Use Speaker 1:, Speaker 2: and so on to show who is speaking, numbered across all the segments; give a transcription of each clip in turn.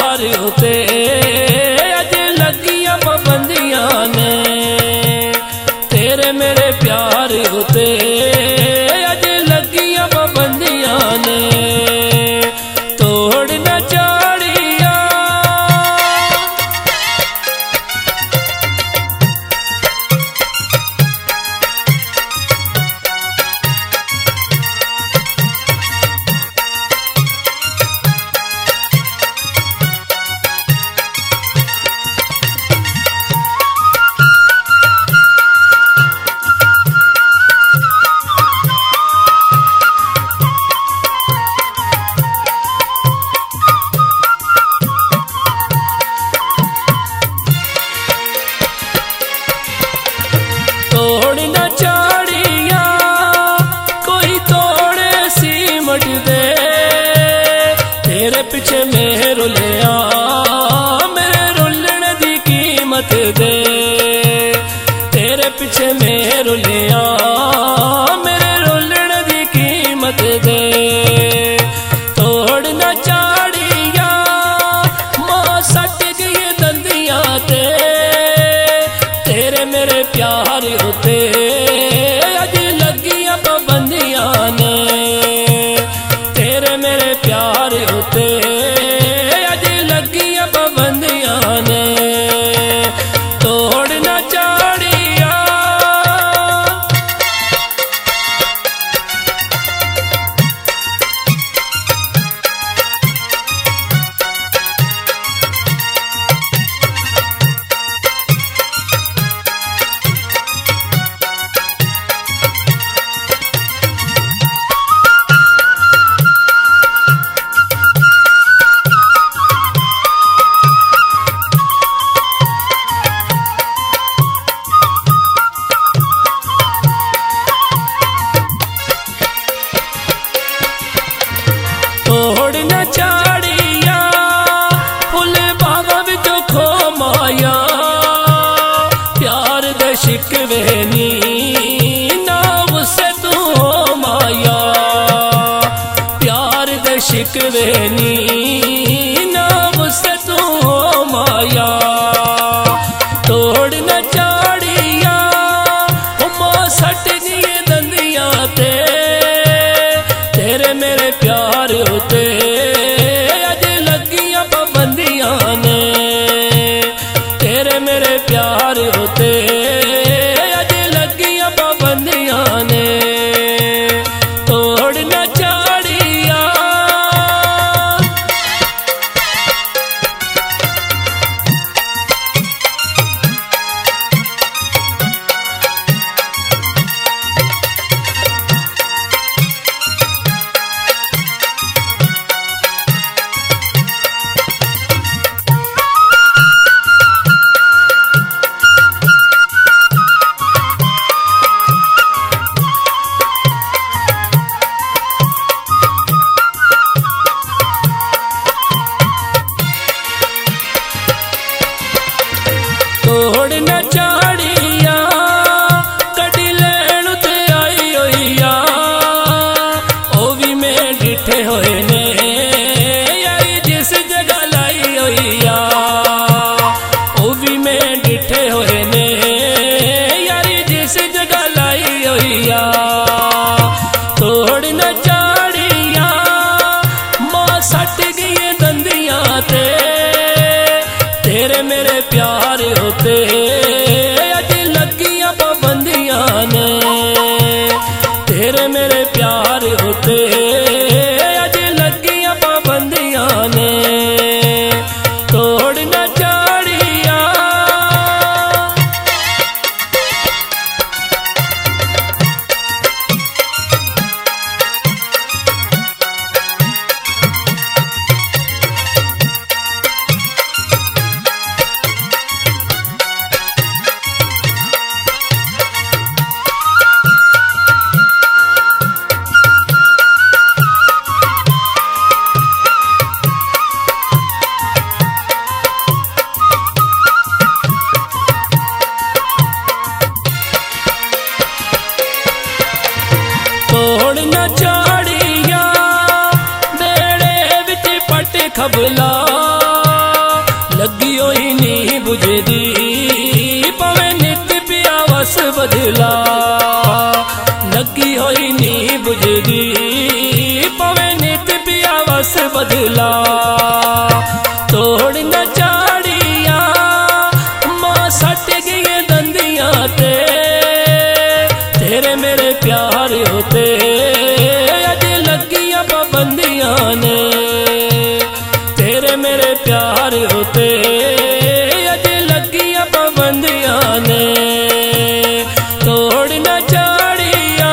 Speaker 1: प्यार उते अज लगियां पाबंदियां ने, तेरे मेरे प्यार उते अज लगियां पाबंदियां ने। तोड़ न चाड़िया तोड़ न चाड़िया कोई तोड़े सीमट दे, तेरे पीछे मैं रुलिया मेरे रुलने दी कीमत दे। तेरे पीछे मैं रुलिया मेरे रुलने दी कीमत दे। तोड़ न चाड़िया मां सट गई दंदियां ते, तेरे मेरे प्यार उते अज लगियां पाबंदियां ने। तेरे मेरे प्यार उते अज लगियां पाबंदियां ने। तोड़ न चाड़िया तोड़ न चाड़िया फुल बागा विचों खो माया, प्यार दे शिकवे नी ना उसे तू हो माया। प्यार दे शिकवे नी ना उसे तू हो माया। तोड़ न चाड़िया मां सट गई दंदियां ते, तेरे मेरे प्यार उते अज लगियां पाबंदियां ने। तेरे मेरे प्यार उते अज लगियां पाबंदियां ने। तोड़ न चाड़िया तोड़ न चाड़िया कड़ी लैन ते आई होइया, ओ भी मैं डिठे होए ने आई जिस जगह लाई होइया। ओ भी मैं डिठे होए ने यारी जिस जगह लाई होइया। तोड़ न चाड़िया मां सट गई दंदियां ते, तेरे मेरे प्यार उते अज लगियां पाबंदियां ने। तेरे मेरे प्यार उते अज लगियां पाबंदियां ने। तोड़ न चाड़िया खबला बदला तोड़ न चाड़िया मां सट गई दंदियां ते तेरे मेरे प्यार होते अज लगिया पाबंदियां ने तेरे मेरे प्यार होते अज लगिया पाबंदियां ने तोड़ न चाड़िया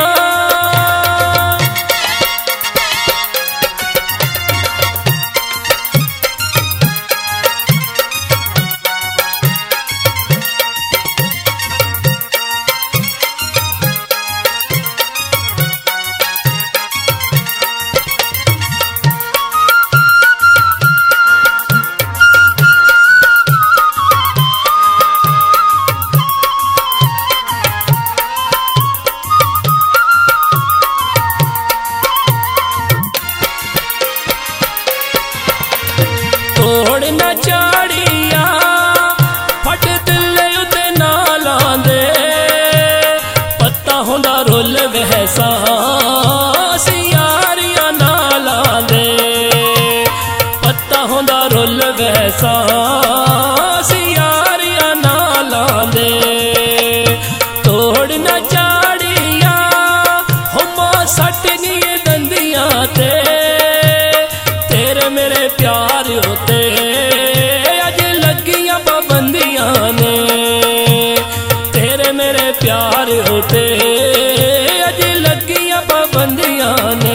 Speaker 1: तोड़ न चाड़िया फट दिले उते नालां दे पत्ता होंदा रुल वहसा सियारियां नालां दे पत्ता होंदा रुल वहसा सियारियां नालां दे तोड़ न चाड़िया हुमा सट गई दंदियां ते तेरे मेरे प्यार होते अज लगिया पाबंदियां ने तेरे मेरे प्यार होते अज लगिया पाबंदियां ने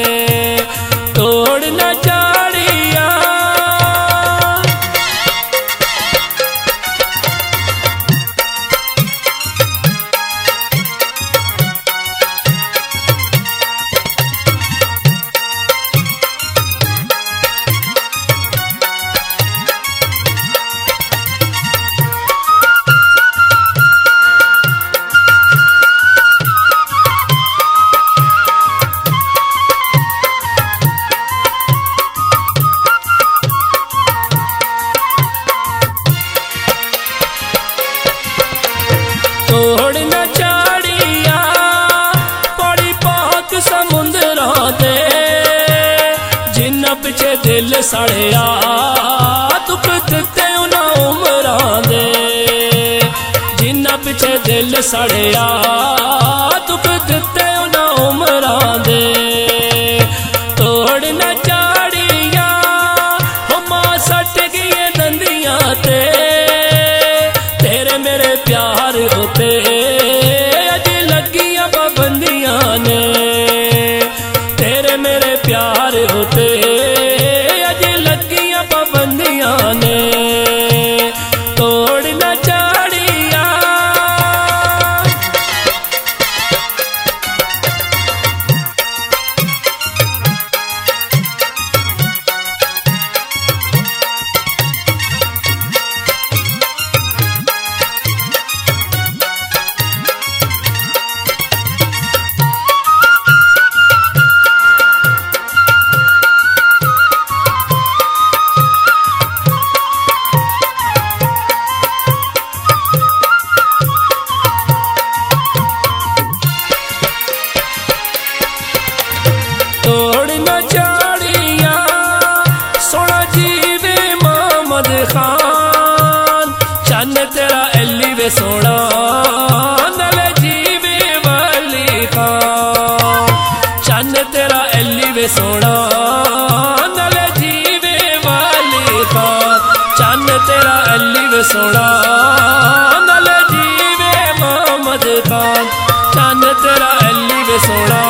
Speaker 1: तोड़ न चाड़िया तोड़ न चाड़िया बड़ी पाक समुंदरां दे जिन्ना पिछे दिल सड़िया दुख दिते उन्हां उमरां दे जिन्ना पिछे दिल सड़िया दुख दिते उन्हां उमरां दे तोड़ न चाड़िया हुमा सट गई दंदियां ते तेरे मेरे प्यार होते अज लगिया पाबंदियां ने तेरे मेरे प्यार होते अज लगिया पाबंदियां ने तोड़ न चाड़िया तोड़ न चाड़िया सोना जीवे मोहम्मद खान चन्न तेरा एली वे सोना नले जीवे वली खान चन्न तेरा एली वे सोना नले जीवे वली खान चन्न तेरा एली वे सोना नले जीवे मोहम्मद खान चन्न तेरा एली वे सोना